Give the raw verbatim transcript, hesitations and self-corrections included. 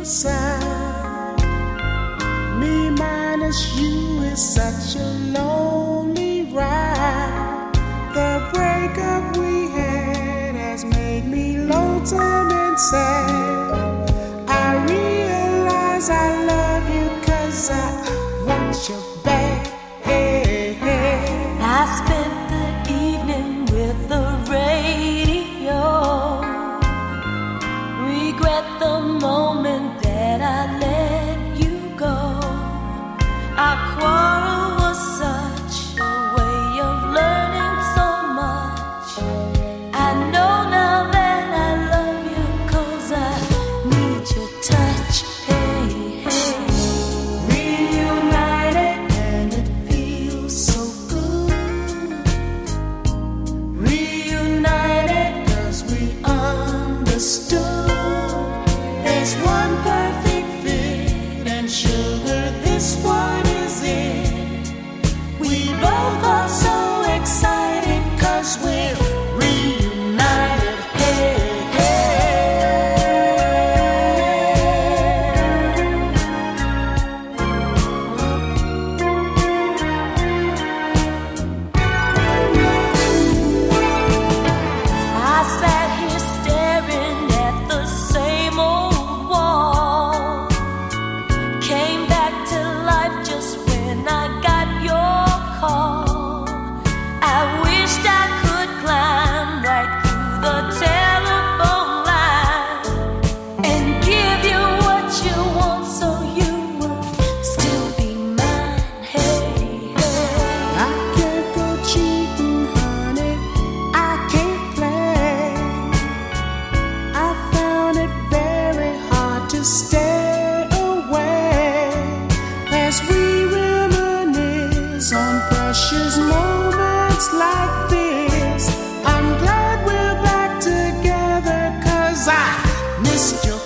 your side. Me minus you is such a lonely ride. The breakup we had has made me lonesome and sad. I realize I love you 'cause I want you back. Hey, hey. I spent the evening with the radio. Regret the moment that I let you go. Our quarrel was such a way of learning so much. I know now that I love you 'cause I need your touch. Hey, hey. Reunited and it feels so good. Reunited 'cause we understood. There's one perfect fit and sugar, this one is it. We both are so excited 'cause we're reunited. Hey, I sat here staring at the same old wall. Came back to life just when I got your call. I wished I could climb right through the telephone line and give you what you want so you would still be mine. Hey, hey. I can't go cheating, honey. I can't play. I found it very hard to stay away as we reminisce on precious moments like this. I'm glad we're back together 'cause I missed your